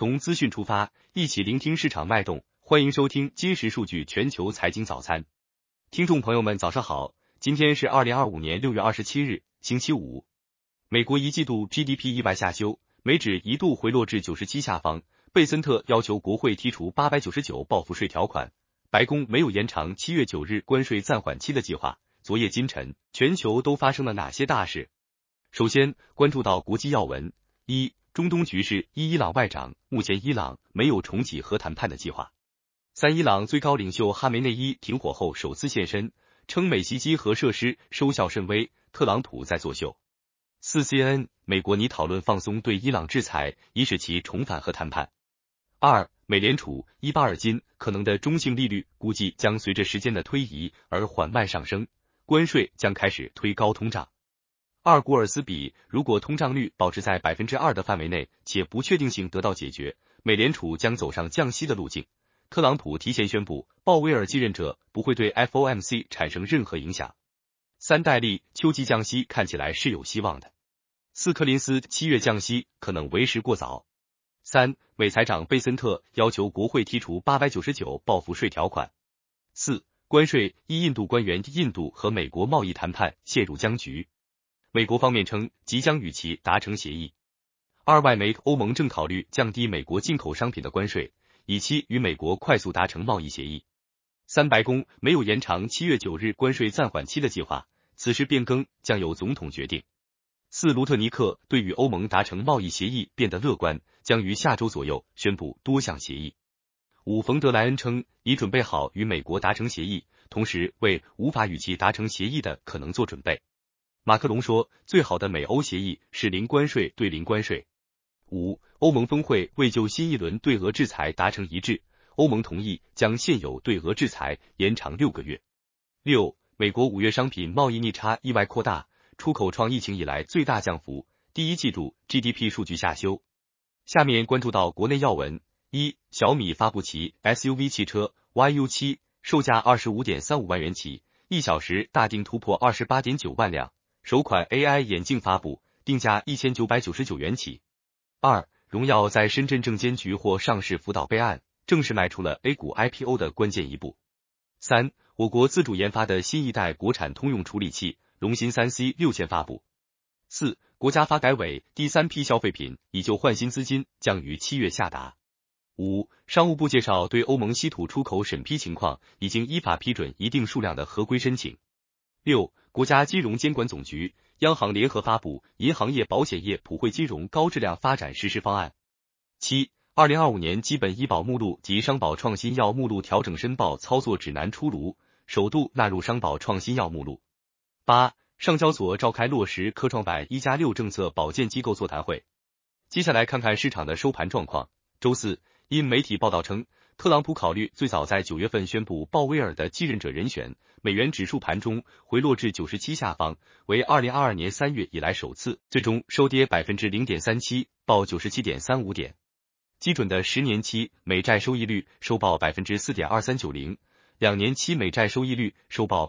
从资讯出发，一起聆听市场脉动。欢迎收听今时数据全球财经早餐。听众朋友们，早上好，今天是2025年6月27日，星期五。美国一季度 GDP 意外下修，美指一度回落至97下方。贝森特要求国会剔除899报复税条款。白宫没有延长7月9日关税暂缓期的计划。昨夜今晨，全球都发生了哪些大事？首先关注到国际要闻。一、中东局势。伊朗外长，目前伊朗没有重启核谈判的计划。三、伊朗最高领袖哈梅内伊停火后首次现身，称美袭击核设施收效甚微，特朗普在作秀。四、CNN， 美国拟讨论放松对伊朗制裁，以使其重返核谈判。二、美联储1巴尔金可能的中性利率估计将随着时间的推移而缓慢上升，关税将开始推高通胀。二、古尔斯比，如果通胀率保持在 2% 的范围内，且不确定性得到解决，美联储将走上降息的路径。特朗普提前宣布，鲍威尔继任者不会对 FOMC 产生任何影响。三、戴利，秋季降息看起来是有希望的。四、柯林斯，7月降息可能为时过早。三、美财长贝森特要求国会剔除899报复税条款。四、关税。印度官员，印度和美国贸易谈判陷入僵局。美国方面称即将与其达成协议。二、外媒，欧盟正考虑降低美国进口商品的关税，以期与美国快速达成贸易协议。三、白宫没有延长7月9日关税暂缓期的计划，此时变更将由总统决定。四、卢特尼克对与欧盟达成贸易协议变得乐观，将于下周左右宣布多项协议。五、冯德莱恩称已准备好与美国达成协议，同时为无法与其达成协议的可能做准备。马克龙说，最好的美欧协议是零关税对零关税。五、欧盟峰会未就新一轮对俄制裁达成一致，欧盟同意将现有对俄制裁延长6个月。六、美国5月商品贸易逆差意外扩大，出口创疫情以来最大降幅，第一季度 GDP 数据下修。下面关注到国内要闻。一、小米发布其 SUV 汽车 YU7， 售价 25.35 万元起，1小时大定突破 28.9 万辆。首款 AI 眼镜发布，定价1999元起。二、荣耀在深圳证监局获上市辅导备案，正式迈出了 A 股 IPO 的关键一步。三、我国自主研发的新一代国产通用处理器龙芯 3C 6000发布。四、国家发改委第3批消费品以旧换新资金将于7月下达。五、商务部介绍对欧盟稀土出口审批情况，已经依法批准一定数量的合规申请。六、国家金融监管总局、央行联合发布银行业保险业普惠金融高质量发展实施方案。七、2025年基本医保目录及商保创新药目录调整申报操作指南出炉，首度纳入商保创新药目录。八、上交所召开落实科创板1+6政策保荐机构座谈会。接下来看看市场的收盘状况。周四，因媒体报道称，特朗普考虑最早在9月份宣布鲍威尔的继任者人选，美元指数盘中回落至97下方，为2022年3月以来首次，最终收跌 0.37%， 报 97.35 点。基准的10年期美债收益率收报 4.2390%， 2年期美债收益率收报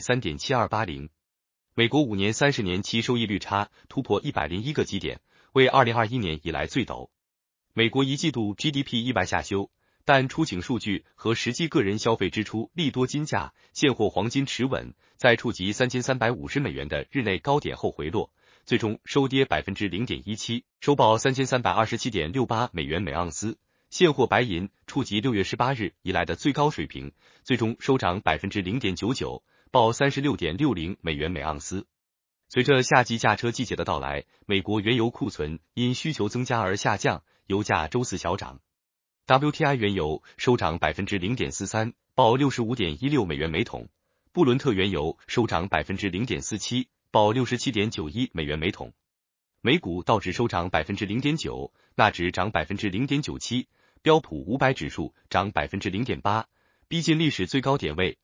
3.7280%。美国5年30年期收益率差突破101个基点，为2021年以来最陡。美国一季度 GDP 意外下修，但出警数据和实际个人消费支出利多金价，现货黄金持稳，在触及3350美元的日内高点后回落，最终收跌 0.17%， 收报 3327.68 美元每盎司。现货白银触及6月18日以来的最高水平，最终收涨 0.99%， 报 36.60 美元每盎司。随着夏季驾车季节的到来，美国原油库存因需求增加而下降，油价周四小涨。WTI 原油收涨 0.43%， 报 65.16 美元每桶。布伦特原油收涨 0.47%， 报 67.91 美元每桶。美股道指收涨 0.9%， 纳指涨 0.97%， 标普500指数涨 0.8%， 逼近历史最高点位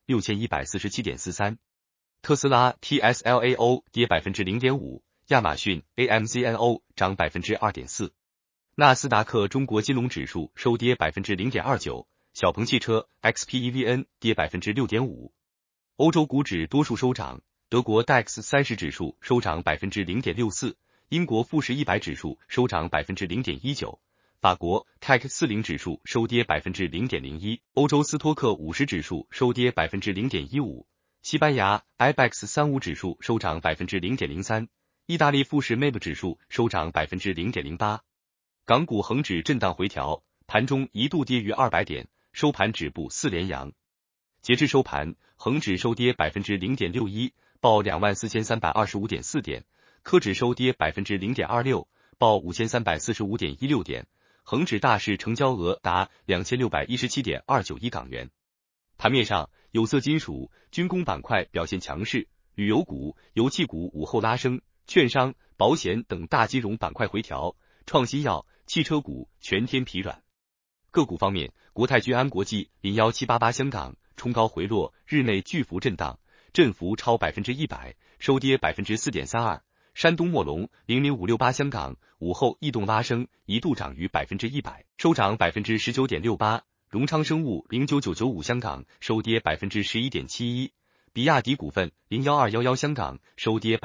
6147.43。特斯拉 TSLAO 跌 0.5%， 亚马逊 AMZNO 涨 2.4%。纳斯达克中国金融指数收跌 0.29%， 小鹏汽车 XPEVN 跌 6.5%。欧洲股指多数收涨，德国 DAX 30指数收涨 0.64%， 英国富时100指数收涨 0.19%， 法国 CAC 40指数收跌 0.01%， 欧洲斯托克50指数收跌 0.15%， 西班牙 IBEX 35指数收涨 0.03%， 意大利富时 MIB 指数收涨 0.08%。港股恒指震荡回调，盘中一度跌逾200点，收盘止步4连阳。截至收盘，恒指收跌 0.61%， 报 24,325.4 点，科指收跌 0.26%， 报 5,345.16 点，恒指大市成交额达 2,617.29 亿港元。盘面上，有色金属、军工板块表现强势，旅游股、油气股午后拉升，券商、保险等大金融板块回调，创新药、汽车股全天疲软。个股方面，国泰君安国际01788香港冲高回落，日内巨幅震荡，振幅超 100%， 收跌 4.32%。山东墨龙00568香港午后异动拉升，一度涨逾 100%， 收涨 19.68%。荣昌生物09995香港收跌 11.71%， 比亚迪股份01211香港收跌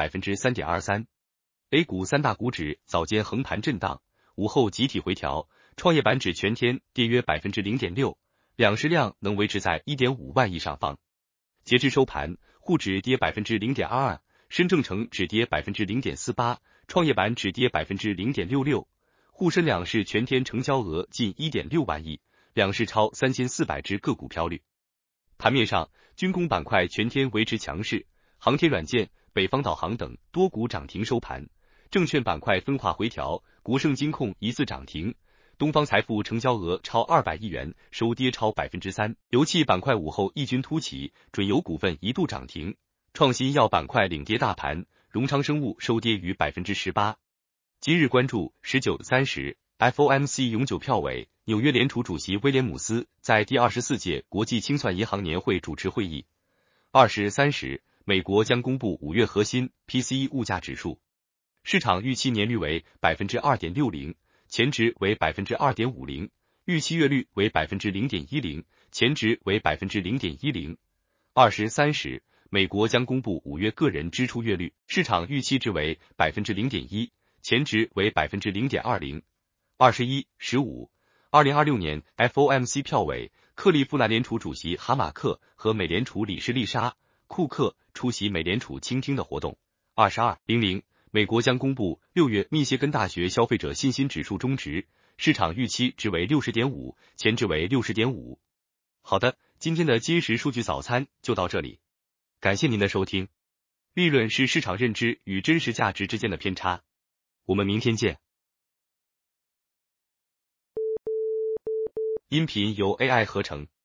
3.23%。A 股三大股指早间横盘震荡，午后集体回调，创业板指全天跌约 0.6%， 两市量能维持在 1.5 万亿上方。截至收盘，沪指跌 0.22%， 深证成指跌 0.48%， 创业板指跌 0.66%， 沪深两市全天成交额近 1.6 万亿，两市超3400只个股飘绿。盘面上，军工板块全天维持强势，航天软件、北方导航等多股涨停收盘。证券板块分化回调，国盛金控疑似涨停，东方财富成交额超200亿元，收跌超 3%。油气板块午后异军突起，准油股份一度涨停，创新药板块领跌大盘，荣昌生物收跌逾 18%。今日关注19、30 FOMC 永久票委，纽约联储主席威廉姆斯在第24届国际清算银行年会主持会议。20、30美国将公布5月核心 PCE 物价指数，市场预期年率为 2.60%， 前值为 2.50%， 预期月率为 0.10%， 前值为 0.10%。20、30美国将公布5月个人支出月率，市场预期值为 0.1%， 前值为 0.20%。21、15 2026年 FOMC 票委，克利夫兰联储主席哈马克和美联储理事丽莎·库克出席美联储倾听的活动。22:00美国将公布6月密歇根大学消费者信心指数终值，市场预期值为 60.5， 前值为 60.5。 好的，今天的今时数据早餐就到这里，感谢您的收听。利润是市场认知与真实价值之间的偏差，我们明天见。音频由 AI 合成。